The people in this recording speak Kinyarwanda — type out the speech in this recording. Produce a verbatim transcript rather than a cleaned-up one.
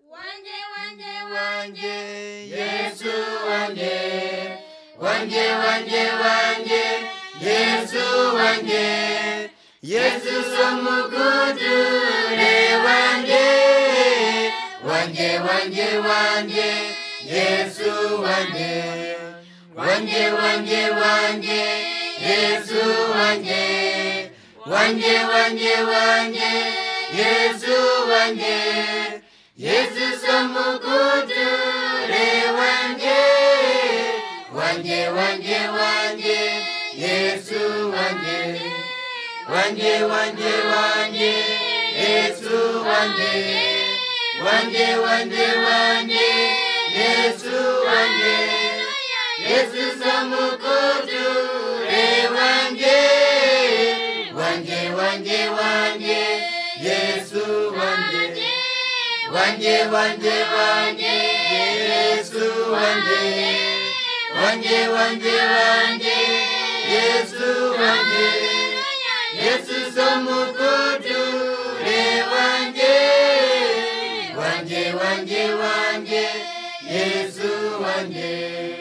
wanje wanje wanje Yesu wanje wanje wanje wanje Yesu wanje Yesu somugudure wanje wanje wanje wanje Yesu wanje wanje wanje wanje Yesu wanje wanje wanje wanje Yesu wanje Yesu somugudure wanje wanje wanje wanje Yesu wanje wanje wanje wanje Yesu wanje wanje wanje wanje Yesu wanje Yesu somugudure wanje wanje wanje wanje Yesu wanje wanje wanje wanje Yesu wanje wanje wanje wanje Yesu wanje Yesu somugudure wanje wanje wanje wanje Yesu wanje